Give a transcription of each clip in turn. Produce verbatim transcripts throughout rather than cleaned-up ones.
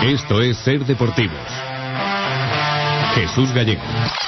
Esto es Ser Deportivos. Jesús Gallego.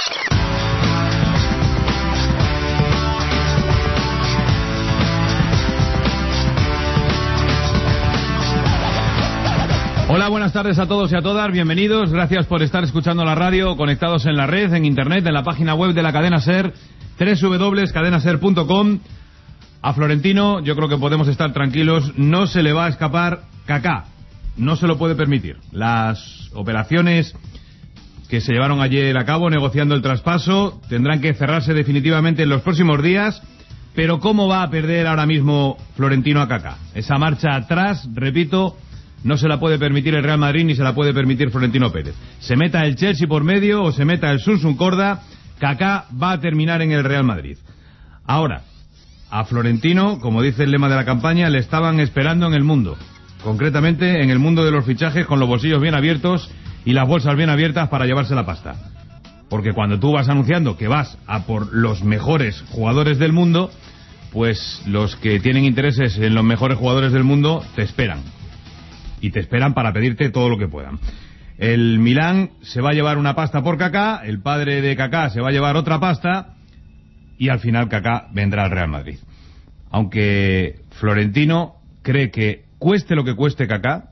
Hola, buenas tardes a todos y a todas, bienvenidos, gracias por estar escuchando la radio, conectados en la red, en internet, en la página web de la cadena SER, doble u doble u doble u punto cadena ser punto com. A Florentino, yo creo que podemos estar tranquilos, no se le va a escapar Kaká, no se lo puede permitir. Las operaciones que se llevaron ayer a cabo negociando el traspaso tendrán que cerrarse definitivamente en los próximos días, pero ¿cómo va a perder ahora mismo Florentino a Kaká? Esa marcha atrás, repito, no se la puede permitir el Real Madrid ni se la puede permitir Florentino Pérez. Se meta el Chelsea por medio o se meta el Sunsun Corda, Kaká va a terminar en el Real Madrid. Ahora, a Florentino, como dice el lema de la campaña, le estaban esperando en el mundo. Concretamente en el mundo de los fichajes, con los bolsillos bien abiertos y las bolsas bien abiertas para llevarse la pasta. Porque cuando tú vas anunciando que vas a por los mejores jugadores del mundo, pues los que tienen intereses en los mejores jugadores del mundo te esperan. Y te esperan para pedirte todo lo que puedan. El Milán se va a llevar una pasta por Kaká, el padre de Kaká se va a llevar otra pasta y al final Kaká vendrá al Real Madrid. Aunque Florentino cree que cueste lo que cueste Kaká,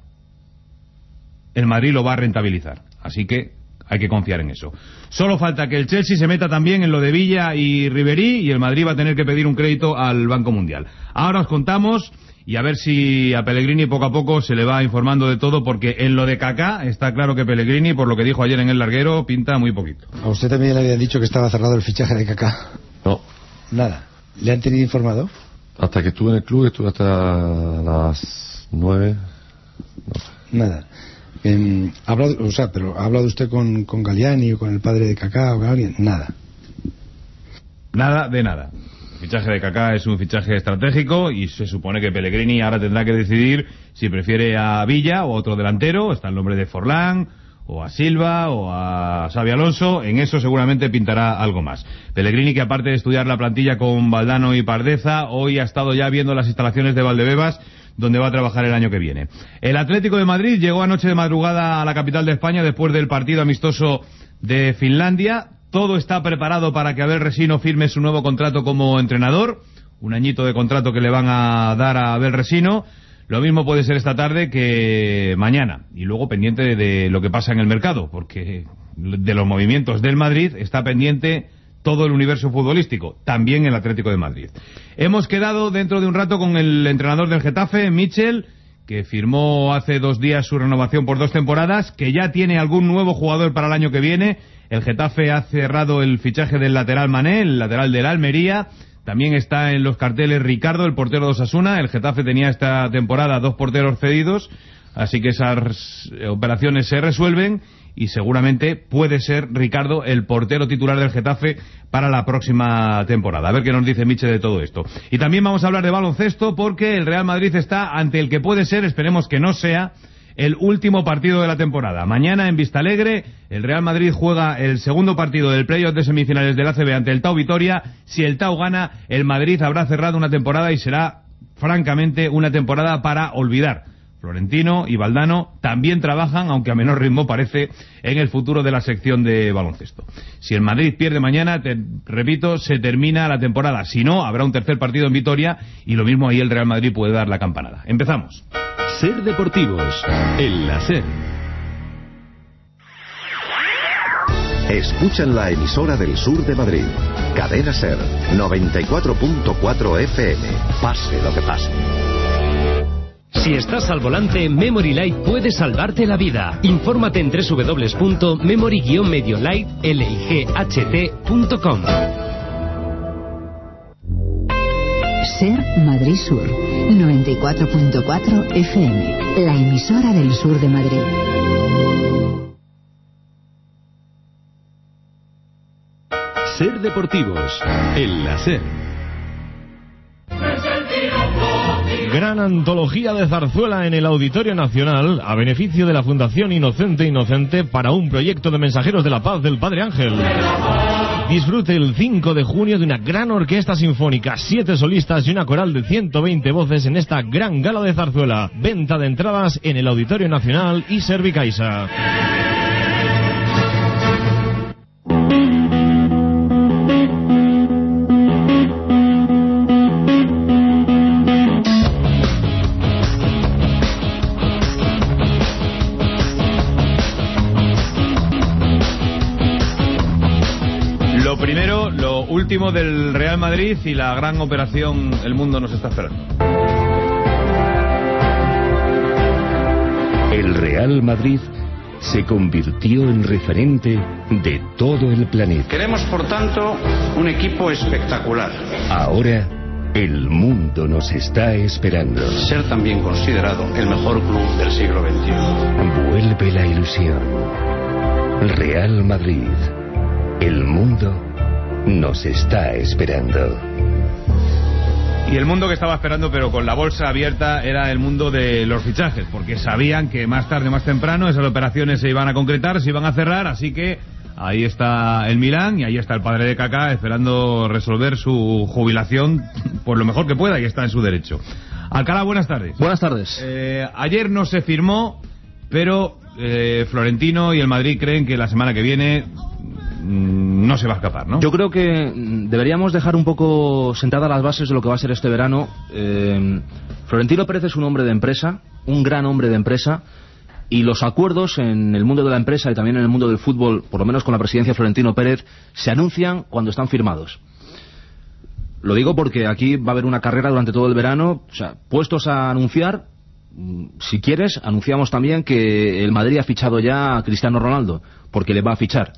el Madrid lo va a rentabilizar. Así que hay que confiar en eso. Solo falta que el Chelsea se meta también en lo de Villa y Ribery y el Madrid va a tener que pedir un crédito al Banco Mundial. Ahora os contamos y a ver si a Pellegrini poco a poco se le va informando de todo, porque en lo de Kaká está claro que Pellegrini, por lo que dijo ayer en el larguero, pinta muy poquito. ¿A usted también le habían dicho que estaba cerrado el fichaje de Kaká? No. Nada. ¿Le han tenido informado? Hasta que estuve en el club, estuve hasta las nueve. No. Nada. Eh, ¿ha hablado, o sea, pero ¿ha hablado usted con, con Galliani o con el padre de Kaká o con alguien? Nada. Nada de nada. El fichaje de Kaká es un fichaje estratégico y se supone que Pellegrini ahora tendrá que decidir si prefiere a Villa o a otro delantero. Está el nombre de Forlán, o a Silva, o a Xabi Alonso. En eso seguramente pintará algo más. Pellegrini, que aparte de estudiar la plantilla con Valdano y Pardeza, hoy ha estado ya viendo las instalaciones de Valdebebas, donde va a trabajar el año que viene. El Atlético de Madrid llegó anoche de madrugada a la capital de España después del partido amistoso de Finlandia. Todo está preparado para que Abel Resino firme su nuevo contrato como entrenador. Un añito de contrato que le van a dar a Abel Resino. Lo mismo puede ser esta tarde que mañana. Y luego pendiente de, de lo que pasa en el mercado, porque de los movimientos del Madrid está pendiente todo el universo futbolístico, también el Atlético de Madrid. Hemos quedado dentro de un rato con el entrenador del Getafe, Michel, que firmó hace dos días su renovación por dos temporadas, que ya tiene algún nuevo jugador para el año que viene. El Getafe ha cerrado el fichaje del lateral Mané, el lateral del Almería. También está en los carteles Ricardo, el portero de Osasuna. El Getafe tenía esta temporada dos porteros cedidos, así que esas operaciones se resuelven y seguramente puede ser Ricardo el portero titular del Getafe para la próxima temporada. A ver qué nos dice Michel de todo esto. Y también vamos a hablar de baloncesto, porque el Real Madrid está ante el que puede ser, esperemos que no sea, el último partido de la temporada. Mañana en Vistalegre el Real Madrid juega el segundo partido del playoff de semifinales del A C B ante el Tau Vitoria. Si el Tau gana, el Madrid habrá cerrado una temporada y será francamente una temporada para olvidar. Florentino y Valdano también trabajan, aunque a menor ritmo parece, en el futuro de la sección de baloncesto. Si el Madrid pierde mañana, te repito, se termina la temporada. Si no, habrá un tercer partido en Vitoria y lo mismo ahí el Real Madrid puede dar la campanada. Empezamos. Ser Deportivos, en la SER. Escuchan la emisora del sur de Madrid. Cadena SER, noventa y cuatro punto cuatro F M. Pase lo que pase. Si estás al volante, Memory Light puede salvarte la vida. Infórmate en doble u doble u doble u punto memory guion medio light punto com. SER Madrid Sur, noventa y cuatro punto cuatro F M, la emisora del sur de Madrid. Ser Deportivos, en la SER. Me he sentido gran antología de zarzuela en el Auditorio Nacional a beneficio de la Fundación Inocente Inocente para un proyecto de Mensajeros de la Paz del Padre Ángel. Disfrute el cinco de junio de una gran orquesta sinfónica, siete solistas y una coral de ciento veinte voces en esta gran gala de zarzuela. Venta de entradas en el Auditorio Nacional y Servicaixa. Primero, lo último del Real Madrid y la gran operación El Mundo nos está esperando. El Real Madrid se convirtió en referente de todo el planeta. Queremos, por tanto, un equipo espectacular. Ahora, el mundo nos está esperando. Ser también considerado el mejor club del siglo veintiuno. Vuelve la ilusión. Real Madrid. El mundo nos está esperando. Y el mundo que estaba esperando, pero con la bolsa abierta, era el mundo de los fichajes, porque sabían que más tarde o más temprano esas operaciones se iban a concretar, se iban a cerrar, así que ahí está el Milán y ahí está el padre de Kaká esperando resolver su jubilación por lo mejor que pueda, y está en su derecho. Alcalá, buenas tardes. Buenas tardes. Eh, ayer no se firmó, pero eh, Florentino y el Madrid creen que la semana que viene no se va a escapar, ¿no? Yo creo que deberíamos dejar un poco sentadas las bases de lo que va a ser este verano. Eh, Florentino Pérez es un hombre de empresa, un gran hombre de empresa, y los acuerdos en el mundo de la empresa y también en el mundo del fútbol, por lo menos con la presidencia de Florentino Pérez, se anuncian cuando están firmados. Lo digo porque aquí va a haber una carrera durante todo el verano, o sea, puestos a anunciar. Si quieres, anunciamos también que el Madrid ha fichado ya a Cristiano Ronaldo, porque le va a fichar.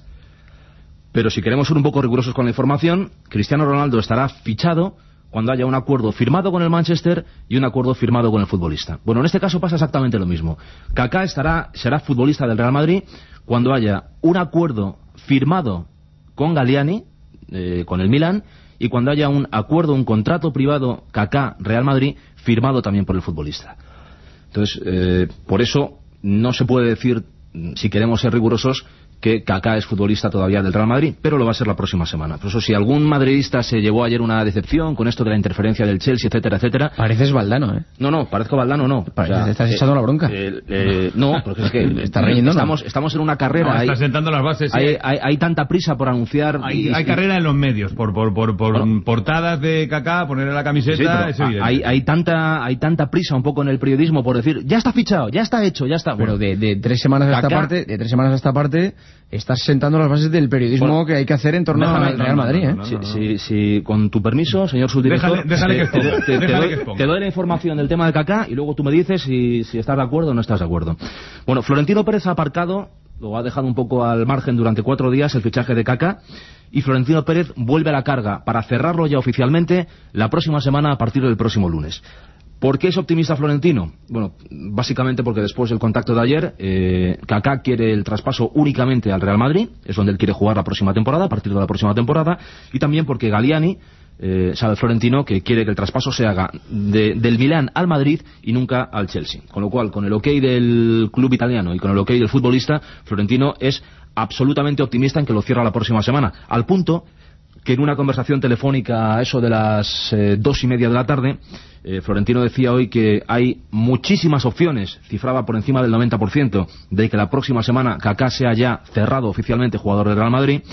Pero si queremos ser un poco rigurosos con la información, Cristiano Ronaldo estará fichado cuando haya un acuerdo firmado con el Manchester y un acuerdo firmado con el futbolista. Bueno, en este caso pasa exactamente lo mismo. Kaká estará, será futbolista del Real Madrid cuando haya un acuerdo firmado con Galliani, eh, con el Milán, y cuando haya un acuerdo, un contrato privado Kaká-Real Madrid firmado también por el futbolista. Entonces, eh, por eso no se puede decir, si queremos ser rigurosos, que Kaká es futbolista todavía del Real Madrid, pero lo va a ser la próxima semana. Por eso, si algún madridista se llevó ayer una decepción con esto de la interferencia del Chelsea, etcétera, etcétera... Pareces Valdano, ¿eh? No, no, parezco Valdano, no. O sea, ¿te estás eh, echando la bronca? Eh, eh, no, porque es que está riendo, estamos, ¿no? estamos en una carrera... No, está sentando las bases. Hay, ¿sí? hay, hay tanta prisa por anunciar... Hay, y, hay y, carrera en los medios, por por por, por bueno, portadas de Kaká, ponerle la camiseta... Sí, es hay, hay, tanta, hay tanta prisa un poco en el periodismo por decir, ya está fichado, ya está hecho, ya está... Bueno, de, de tres semanas a esta Kaká, parte, de tres semanas a esta parte, estás sentando las bases del periodismo bueno, que hay que hacer en torno déjame, al Real Madrid, ¿eh? No, no, no, no. Si, si, si, con tu permiso, señor subdirector, déjale, déjale que te, te, te, déjale doy, que te doy la información del tema de Kaká y luego tú me dices si, si estás de acuerdo o no estás de acuerdo. Bueno, Florentino Pérez ha aparcado, lo ha dejado un poco al margen durante cuatro días el fichaje de Kaká, y Florentino Pérez vuelve a la carga para cerrarlo ya oficialmente la próxima semana a partir del próximo lunes. ¿Por qué es optimista Florentino? Bueno, básicamente porque después del contacto de ayer, eh, Kaká quiere el traspaso únicamente al Real Madrid, es donde él quiere jugar la próxima temporada, a partir de la próxima temporada, y también porque Galliani, eh, sabe Florentino, que quiere que el traspaso se haga de, del Milán al Madrid y nunca al Chelsea. Con lo cual, con el ok del club italiano y con el ok del futbolista, Florentino es absolutamente optimista en que lo cierra la próxima semana, al punto que en una conversación telefónica a eso de las eh, dos y media de la tarde, eh, Florentino decía hoy que hay muchísimas opciones, cifraba por encima del noventa por ciento, de que la próxima semana Kaká sea ya cerrado oficialmente jugador del Real Madrid.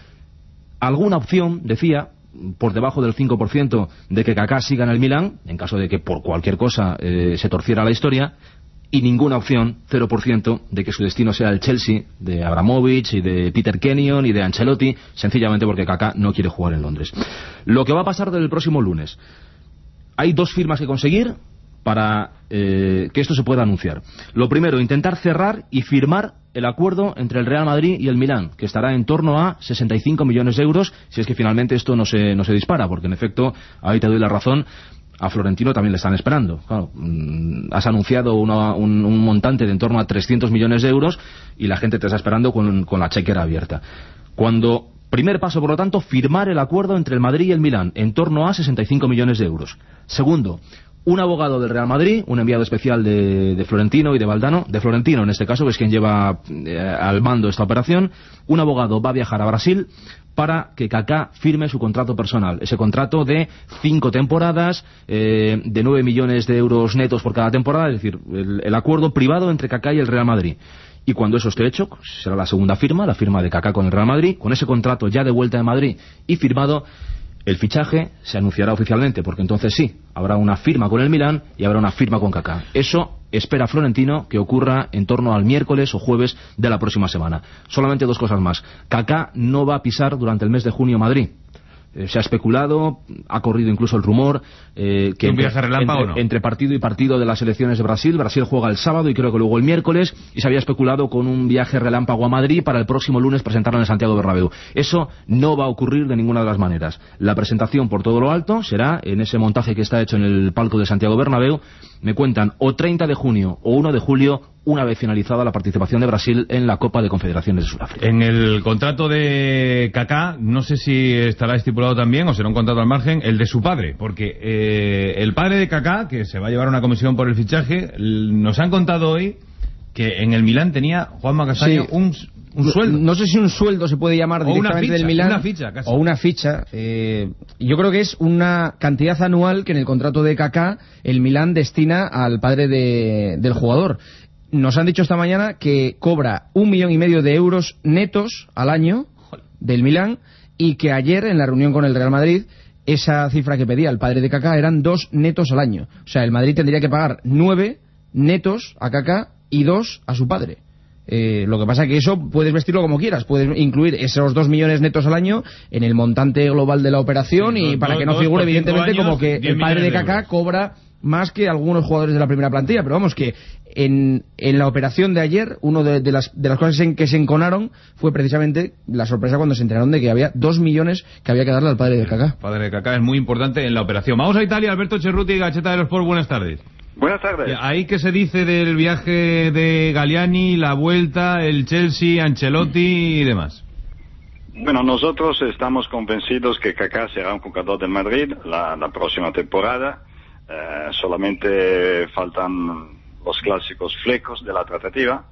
Alguna opción, decía, por debajo del cinco por ciento, de que Kaká siga en el Milán, en caso de que por cualquier cosa eh, se torciera la historia, y ninguna opción, cero por ciento, de que su destino sea el Chelsea, de Abramovich y de Peter Kenyon y de Ancelotti, sencillamente porque Kaká no quiere jugar en Londres. Lo que va a pasar del próximo lunes. Hay dos firmas que conseguir para eh, que esto se pueda anunciar. Lo primero, intentar cerrar y firmar el acuerdo entre el Real Madrid y el Milán, que estará en torno a sesenta y cinco millones de euros, si es que finalmente esto no se, no se dispara, porque en efecto, ahí te doy la razón, a Florentino también le están esperando. Claro, has anunciado una, un, un montante de en torno a trescientos millones de euros y la gente te está esperando con, con la chequera abierta. Cuando, primer paso, por lo tanto, firmar el acuerdo entre el Madrid y el Milán en torno a sesenta y cinco millones de euros. Segundo, un abogado del Real Madrid, un enviado especial de, de Florentino y de Valdano, de Florentino en este caso, que es quien lleva eh, al mando esta operación. Un abogado va a viajar a Brasil para que Kaká firme su contrato personal, ese contrato de cinco temporadas, eh, de nueve millones de euros netos por cada temporada, es decir, el, el acuerdo privado entre Kaká y el Real Madrid. Y cuando eso esté hecho, será la segunda firma, la firma de Kaká con el Real Madrid, con ese contrato ya de vuelta de Madrid y firmado. El fichaje se anunciará oficialmente, porque entonces sí, habrá una firma con el Milán y habrá una firma con Kaká. Eso espera Florentino que ocurra en torno al miércoles o jueves de la próxima semana. Solamente dos cosas más. Kaká no va a pisar durante el mes de junio Madrid. Eh, se ha especulado, ha corrido incluso el rumor eh, que ¿Un entre, viaje relámpago entre, o no? entre partido y partido de las elecciones de Brasil, Brasil juega el sábado y creo que luego el miércoles, y se había especulado con un viaje relámpago a Madrid para el próximo lunes presentarlo en el Santiago Bernabéu. Eso no va a ocurrir de ninguna de las maneras. La presentación por todo lo alto será en ese montaje que está hecho en el palco de Santiago Bernabéu. Me cuentan o treinta de junio o uno de julio, una vez finalizada la participación de Brasil en la Copa de Confederaciones de Sudáfrica. En el contrato de Kaká, no sé si estará estipulado también, o será un contrato al margen, el de su padre, porque eh, el padre de Kaká, que se va a llevar una comisión por el fichaje, nos han contado hoy que en el Milán tenía Juanma Castaño Sí. un, un sueldo. No sé si un sueldo se puede llamar O una directamente ficha, del Milán. una ficha, casi. O una ficha. Eh, yo creo que es una cantidad anual que en el contrato de Kaká el Milán destina al padre de, del jugador. Nos han dicho esta mañana que cobra un millón y medio de euros netos al año del Milán, y que ayer en la reunión con el Real Madrid esa cifra que pedía el padre de Kaká eran dos netos al año. O sea, el Madrid tendría que pagar nueve netos a Kaká y dos a su padre. Eh, lo que pasa que eso puedes vestirlo como quieras, puedes incluir esos dos millones netos al año en el montante global de la operación, sí, y dos, para que no dos, figure evidentemente años, como que el padre de Kaká cobra más que algunos jugadores de la primera plantilla, pero vamos, que en, en la operación de ayer, uno de, de, las, de las cosas en que se enconaron fue precisamente la sorpresa cuando se enteraron de que había dos millones que había que darle al padre de Kaká. El padre de Kaká es muy importante en la operación. Vamos a Italia. Alberto Cerruti, Gacheta de los Sport, buenas tardes. Buenas tardes. ¿Ahí qué se dice del viaje de Galliani, la vuelta, el Chelsea, Ancelotti y demás? Bueno, nosotros estamos convencidos que Kaká será un jugador del Madrid la, la próxima temporada. Eh, solamente faltan los clásicos flecos de la tratativa,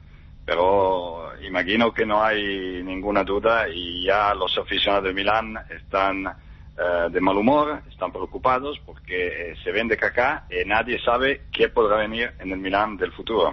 pero imagino que no hay ninguna duda y ya los aficionados de Milán están eh, de mal humor, están preocupados porque eh, se vende Kaká y nadie sabe qué podrá venir en el Milán del futuro.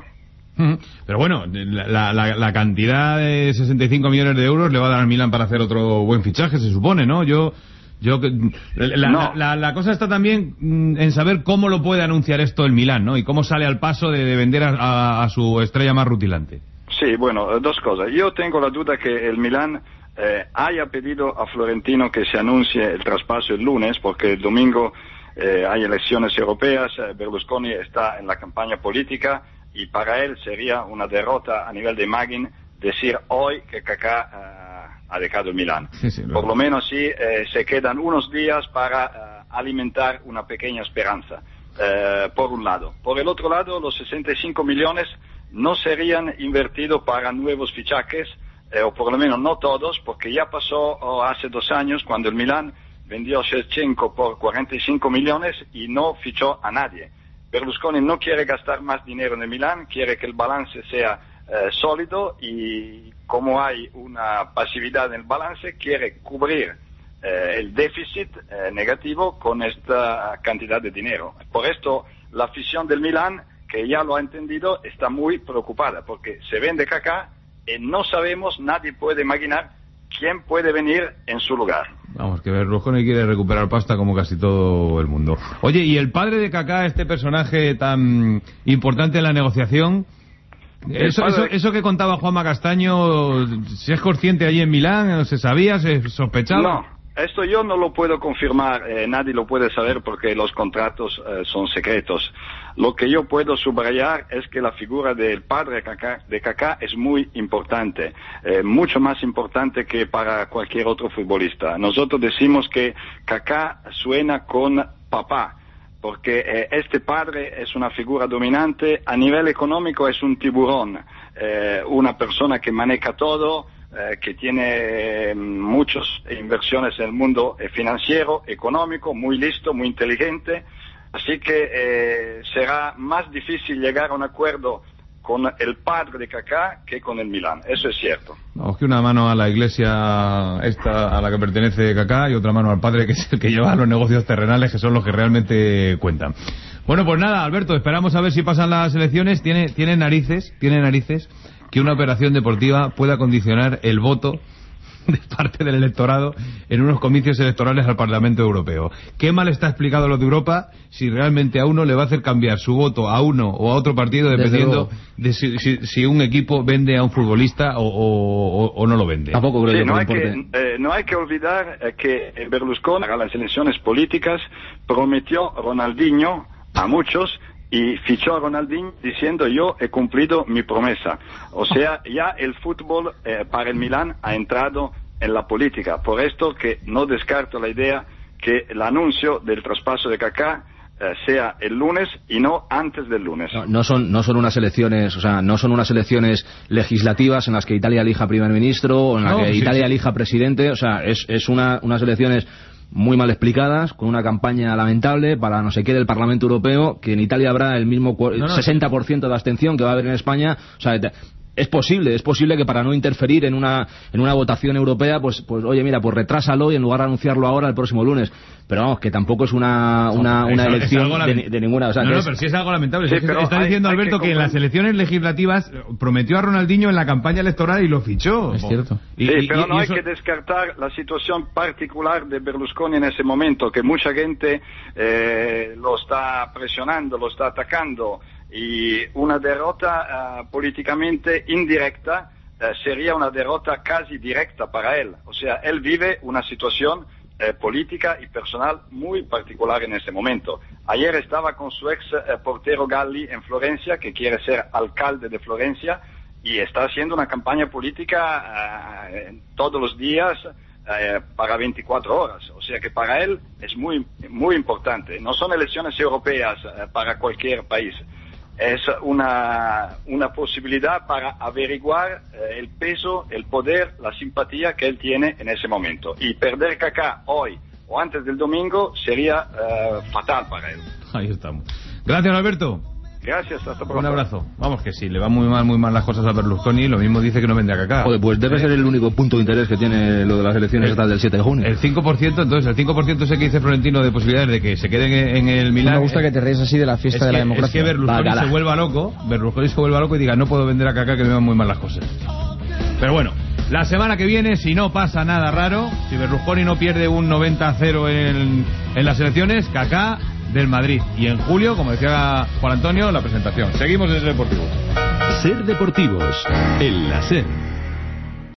Pero bueno, la, la, la cantidad de sesenta y cinco millones de euros le va a dar al Milán para hacer otro buen fichaje, se supone, ¿no? Yo... Yo la, no. la, la, la cosa está también en saber cómo lo puede anunciar esto el Milán, ¿no? Y cómo sale al paso de, de vender a, a, a su estrella más rutilante. Sí, bueno, dos cosas. Yo tengo la duda que el Milán eh, haya pedido a Florentino que se anuncie el traspaso el lunes, porque el domingo eh, hay elecciones europeas, eh, Berlusconi está en la campaña política y para él sería una derrota a nivel de imagen decir hoy que Kaká eh, ha dejado el Milán. Sí, sí, Por lo menos sí eh, se quedan unos días para uh, alimentar una pequeña esperanza, eh, por un lado. Por el otro lado, los sesenta y cinco millones no serían invertidos para nuevos fichajes, eh, o por lo menos no todos, porque ya pasó oh, hace dos años cuando el Milán vendió a Shevchenko por cuarenta y cinco millones y no fichó a nadie. Berlusconi no quiere gastar más dinero en el Milán, quiere que el balance sea eh, sólido y como hay una pasividad en el balance, quiere cubrir eh, el déficit eh, negativo con esta cantidad de dinero. Por esto, la afición del Milán, que ya lo ha entendido, está muy preocupada, porque se vende Kaká y no sabemos, nadie puede imaginar quién puede venir en su lugar. Vamos, que Berlusconi quiere recuperar pasta como casi todo el mundo. Oye, ¿y el padre de Kaká, este personaje tan importante en la negociación? Eso, padre... eso, eso que contaba Juanma Castaño, ¿se es consciente allí en Milán? ¿Se sabía? ¿Se sospechaba? No, esto yo no lo puedo confirmar, eh, nadie lo puede saber porque los contratos eh, son secretos. Lo que yo puedo subrayar es que la figura del padre Kaká, de Kaká es muy importante, eh, mucho más importante que para cualquier otro futbolista. Nosotros decimos que Kaká suena con papá, porque eh, este padre es una figura dominante, a nivel económico es un tiburón, eh, una persona que maneja todo, eh, que tiene eh, muchas inversiones en el mundo eh, financiero, económico, muy listo, muy inteligente, Así que eh, será más difícil llegar a un acuerdo con el padre de Kaká que con el Milán, eso es cierto. Vamos, que una mano a la iglesia esta a la que pertenece Kaká y otra mano al padre, que es el que lleva los negocios terrenales, que son los que realmente cuentan. Bueno, pues nada, Alberto, esperamos a ver si pasan las elecciones. Tiene, tiene narices, tiene narices que una operación deportiva pueda condicionar el voto de parte del electorado en unos comicios electorales al Parlamento Europeo. Qué mal está explicado lo de Europa si realmente a uno le va a hacer cambiar su voto a uno o a otro partido dependiendo de si, si, si un equipo vende a un futbolista o, o, o no lo vende. Tampoco creo sí, que no, hay importe. que, eh, no hay que olvidar eh, que Berlusconi a las elecciones políticas prometió Ronaldinho a muchos y fichó a Ronaldinho diciendo yo he cumplido mi promesa. O sea, ya el fútbol eh, para el Milán ha entrado en la política. Por esto que no descarto la idea que el anuncio del traspaso de Kaká eh, sea el lunes y no antes del lunes. No, no son no son unas elecciones, o sea, no son unas elecciones legislativas en las que Italia elija primer ministro o en las no, que sí, Italia sí. elija presidente, o sea, es es una unas elecciones muy mal explicadas, con una campaña lamentable para no sé qué del Parlamento Europeo, que en Italia habrá el mismo No, no, sesenta por ciento de abstención que va a haber en España, o sea, es posible, es posible que para no interferir en una en una votación europea, pues pues oye, mira, pues retrásalo y en lugar de anunciarlo ahora el próximo lunes. Pero vamos, que tampoco es una una, No, una es, elección es de, de ninguna, o sea, no, no, es, pero sí es algo lamentable. Sí, Es que pero está hay- diciendo hay Alberto que que en las comprender- elecciones legislativas prometió a Ronaldinho en la campaña electoral y lo fichó. Es cierto. Y, Sí, y- pero y no hay eso- que descartar la situación particular de Berlusconi en ese momento, que mucha gente eh, lo está presionando, lo está atacando, y una derrota uh, políticamente indirecta uh, sería una derrota casi directa para él. O sea, él vive una situación eh, política y personal muy particular en ese momento. Ayer estaba con su ex eh, portero Galli en Florencia, que quiere ser alcalde de Florencia, y está haciendo una campaña política eh, todos los días eh, para veinticuatro horas. O sea que para él es muy, muy importante. No son elecciones europeas eh, para cualquier país. Es una, una posibilidad para averiguar eh, el peso, el poder, la simpatía que él tiene en ese momento. Y perder Kaká hoy o antes del domingo sería eh, fatal para él. Ahí estamos. Gracias, Alberto. Gracias, hasta pronto. Un abrazo. Vamos, que si le van muy mal, muy mal las cosas a Berlusconi, lo mismo dice que no vende a Kaká. joder, pues debe ser el único punto de interés que tiene lo de las elecciones estas del siete de junio. El cinco por ciento, entonces, el cinco por ciento ese que dice Florentino de posibilidades de que se queden en, en el Milán. No me gusta que te ríes así de la fiesta es de que, la democracia. Es que Berlusconi Bacala. se vuelva loco, Berlusconi se vuelva loco y diga, no puedo vender a Kaká que me van muy mal las cosas. Pero bueno, la semana que viene, si no pasa nada raro, si Berlusconi no pierde un noventa a cero en, en las elecciones, Kaká del Madrid. Y en julio, como decía Juan Antonio, la presentación. Seguimos en Ser Deportivos. Ser Deportivos, el láser.